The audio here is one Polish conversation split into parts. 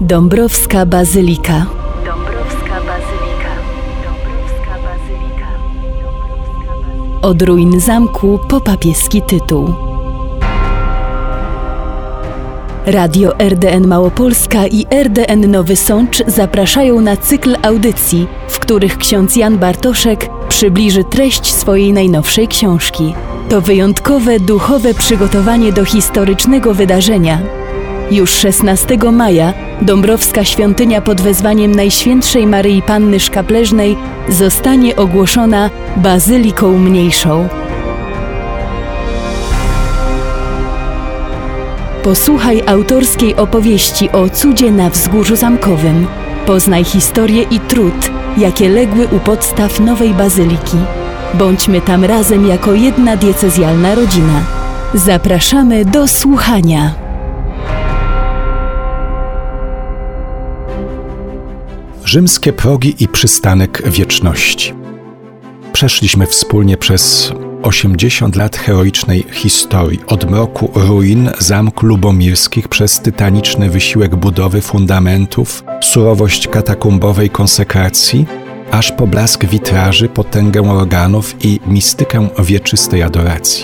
Dąbrowska Bazylika. Od ruin zamku po papieski tytuł. Radio RDN Małopolska i RDN Nowy Sącz zapraszają na cykl audycji, w których ksiądz Jan Bartoszek przybliży treść swojej najnowszej książki. To wyjątkowe, duchowe przygotowanie do historycznego wydarzenia. Już 16 maja Dąbrowska Świątynia pod wezwaniem Najświętszej Maryi Panny Szkapleżnej zostanie ogłoszona Bazyliką Mniejszą. Posłuchaj autorskiej opowieści o cudzie na Wzgórzu Zamkowym. Poznaj historię i trud, jakie legły u podstaw nowej bazyliki. Bądźmy tam razem jako jedna diecezjalna rodzina. Zapraszamy do słuchania. Rzymskie progi i przystanek wieczności. Przeszliśmy wspólnie przez 80 lat heroicznej historii, od mroku ruin zamku lubomirskich przez tytaniczny wysiłek budowy fundamentów, surowość katakumbowej konsekracji, aż po blask witraży, potęgę organów i mistykę wieczystej adoracji.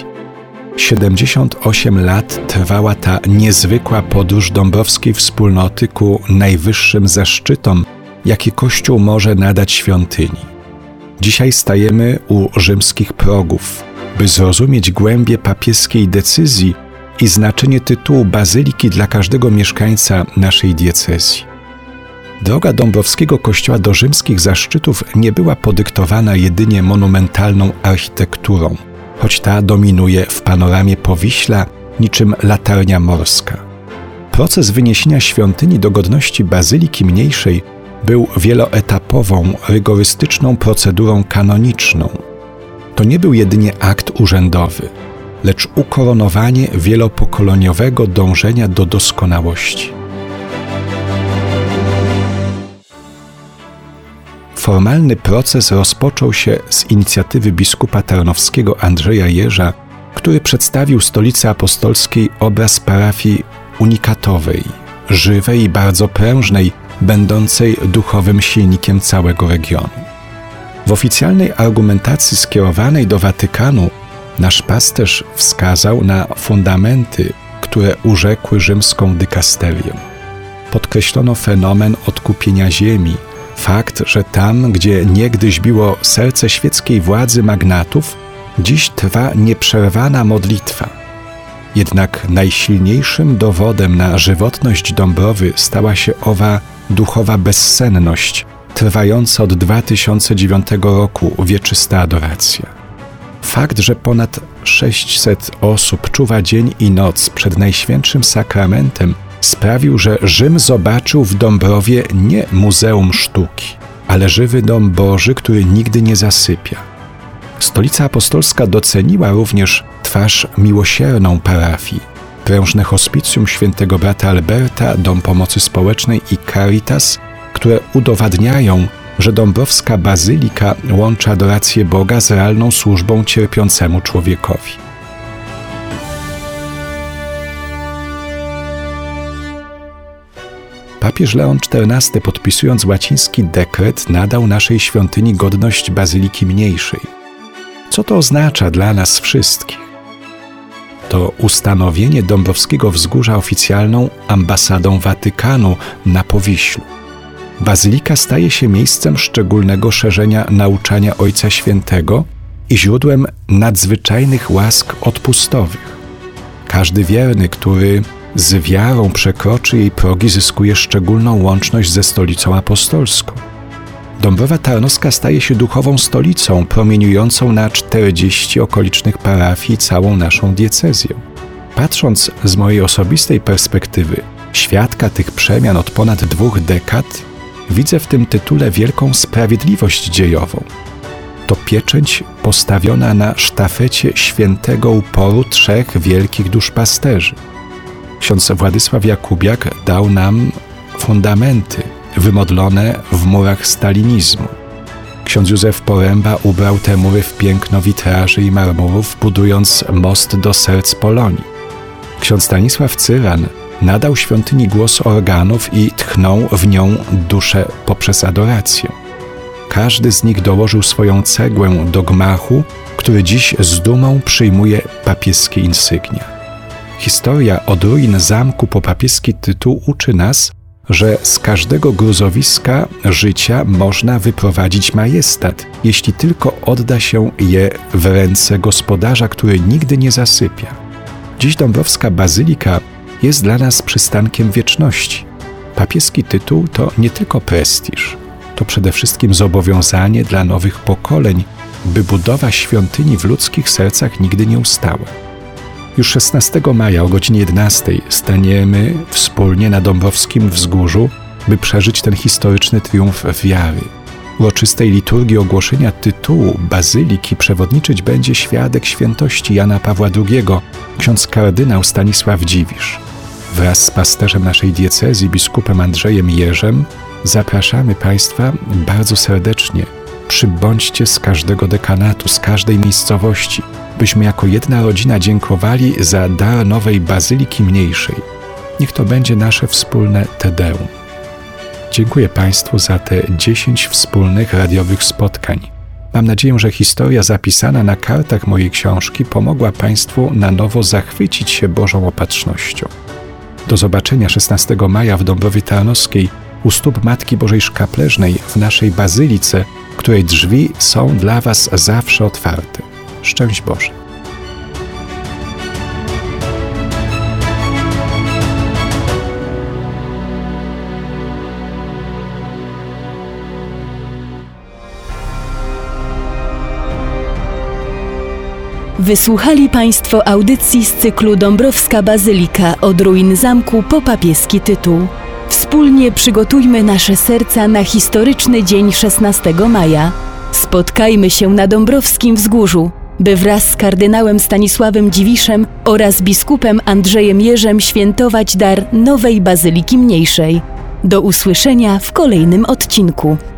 78 lat trwała ta niezwykła podróż dąbrowskiej wspólnoty ku najwyższym zaszczytom, jakie Kościół może nadać świątyni. Dzisiaj stajemy u rzymskich progów, by zrozumieć głębię papieskiej decyzji i znaczenie tytułu bazyliki dla każdego mieszkańca naszej diecezji. Droga dąbrowskiego kościoła do rzymskich zaszczytów nie była podyktowana jedynie monumentalną architekturą, choć ta dominuje w panoramie Powiśla niczym latarnia morska. Proces wyniesienia świątyni do godności bazyliki mniejszej był wieloetapową, rygorystyczną procedurą kanoniczną. To nie był jedynie akt urzędowy, lecz ukoronowanie wielopokoleniowego dążenia do doskonałości. Formalny proces rozpoczął się z inicjatywy biskupa tarnowskiego Andrzeja Jerza, który przedstawił stolicy apostolskiej obraz parafii unikatowej, żywej i bardzo prężnej, będącej duchowym silnikiem całego regionu. W oficjalnej argumentacji skierowanej do Watykanu nasz pasterz wskazał na fundamenty, które urzekły rzymską dykasterię. Podkreślono fenomen odkupienia ziemi, fakt, że tam, gdzie niegdyś biło serce świeckiej władzy magnatów, dziś trwa nieprzerwana modlitwa. Jednak najsilniejszym dowodem na żywotność Dąbrowy stała się owa duchowa bezsenność, trwająca od 2009 roku wieczysta adoracja. Fakt, że ponad 600 osób czuwa dzień i noc przed Najświętszym Sakramentem, sprawił, że Rzym zobaczył w Dąbrowie nie muzeum sztuki, ale żywy dom Boży, który nigdy nie zasypia. Stolica Apostolska doceniła również twarz miłosierną parafii, prężne hospicjum świętego brata Alberta, Dom Pomocy Społecznej i Caritas, które udowadniają, że dąbrowska bazylika łączy adorację Boga z realną służbą cierpiącemu człowiekowi. Papież Leon XIV, podpisując łaciński dekret, nadał naszej świątyni godność bazyliki mniejszej. Co to oznacza dla nas wszystkich? To ustanowienie Dąbrowskiego Wzgórza oficjalną ambasadą Watykanu na Powiślu. Bazylika staje się miejscem szczególnego szerzenia nauczania Ojca Świętego i źródłem nadzwyczajnych łask odpustowych. Każdy wierny, który z wiarą przekroczy jej progi, zyskuje szczególną łączność ze Stolicą Apostolską. Dąbrowa Tarnowska staje się duchową stolicą, promieniującą na 40 okolicznych parafii i całą naszą diecezję. Patrząc z mojej osobistej perspektywy, świadka tych przemian od ponad 2 dekad, widzę w tym tytule wielką sprawiedliwość dziejową. To pieczęć postawiona na sztafecie świętego uporu 3 wielkich duszpasterzy. Ksiądz Władysław Jakubiak dał nam fundamenty wymodlone w murach stalinizmu. Ksiądz Józef Poręba ubrał te mury w piękno witraży i marmurów, budując most do serc Polonii. Ksiądz Stanisław Cyran nadał świątyni głos organów i tchnął w nią duszę poprzez adorację. Każdy z nich dołożył swoją cegłę do gmachu, który dziś z dumą przyjmuje papieskie insygnia. Historia od ruin zamku po papieski tytuł uczy nas, że z każdego gruzowiska życia można wyprowadzić majestat, jeśli tylko odda się je w ręce gospodarza, który nigdy nie zasypia. Dziś Dąbrowska Bazylika jest dla nas przystankiem wieczności. Papieski tytuł to nie tylko prestiż, to przede wszystkim zobowiązanie dla nowych pokoleń, by budowa świątyni w ludzkich sercach nigdy nie ustała. Już 16 maja o godzinie 11 staniemy wspólnie na Dąbrowskim Wzgórzu, by przeżyć ten historyczny triumf wiary. Uroczystej liturgii ogłoszenia tytułu bazyliki przewodniczyć będzie świadek świętości Jana Pawła II, ksiądz kardynał Stanisław Dziwisz. Wraz z pasterzem naszej diecezji, biskupem Andrzejem Jerzem, zapraszamy Państwa bardzo serdecznie. Przybądźcie z każdego dekanatu, z każdej miejscowości, byśmy jako jedna rodzina dziękowali za dar nowej bazyliki mniejszej. Niech to będzie nasze wspólne Te Deum. Dziękuję Państwu za te 10 wspólnych radiowych spotkań. Mam nadzieję, że historia zapisana na kartach mojej książki pomogła Państwu na nowo zachwycić się Bożą opatrznością. Do zobaczenia 16 maja w Dąbrowie Tarnowskiej u stóp Matki Bożej Szkapleżnej w naszej bazylice, której drzwi są dla Was zawsze otwarte. Szczęść Boże! Wysłuchali Państwo audycji z cyklu Dąbrowska Bazylika od ruin zamku po papieski tytuł. Wspólnie przygotujmy nasze serca na historyczny dzień 16 maja. Spotkajmy się na Dąbrowskim Wzgórzu, by wraz z kardynałem Stanisławem Dziwiszem oraz biskupem Andrzejem Jerzem świętować dar nowej Bazyliki Mniejszej. Do usłyszenia w kolejnym odcinku.